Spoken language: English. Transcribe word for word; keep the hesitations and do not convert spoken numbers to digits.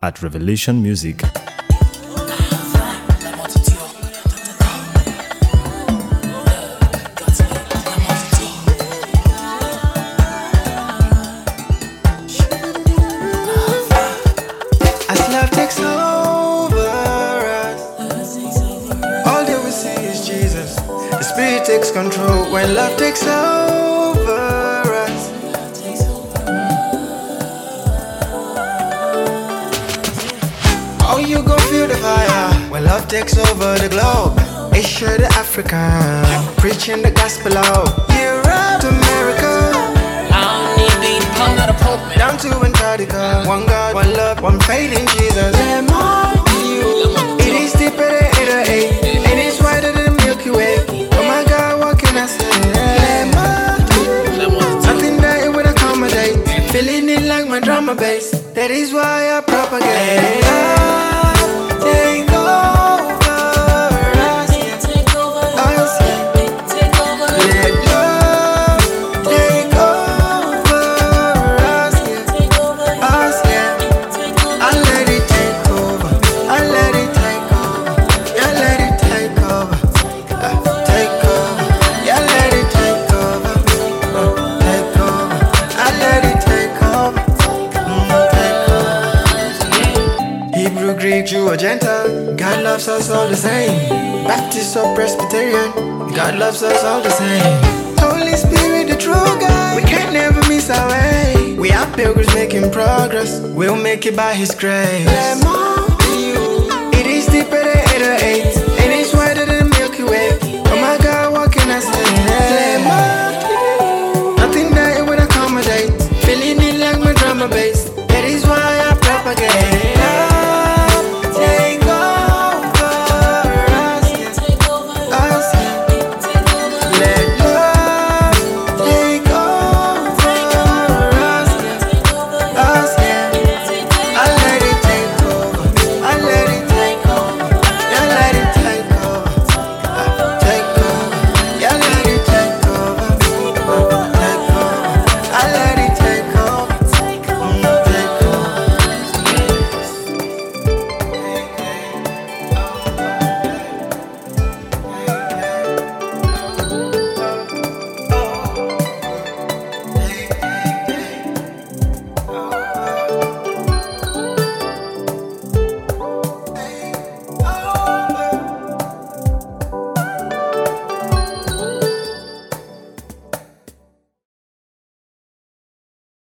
at Revelation Music. As love takes over us, all that we see is Jesus. The Spirit takes control when love takes over us. Oh, you gon' feel the fire when love takes over the globe. Asia to Africa, preaching the gospel out. Europe to America, down to Antarctica. One God, one love, one faith in Jesus. It is deeper than eight oh eight, and it's wider than the Milky Way. Oh my God, what can I say? Something that it would accommodate, feeling it like my drama bass. That is why I propagate. Love, take over us, yeah. Us, yeah. Let love take over us, yeah. Us, yeah. I let it take over. I let it take over. Yeah, let it take over. Uh, take over. Yeah, let it take over. Uh, take over. I let it take over. Mm, take over. Hebrew, Greek, Jew, or Gentile, God loves us all the same. Baptist or Presbyterian, God loves us all the same. Holy Spirit, the true God, we can't never miss our way. We are pilgrims making progress, we'll make it by His grace. It is deeper than eight oh eight,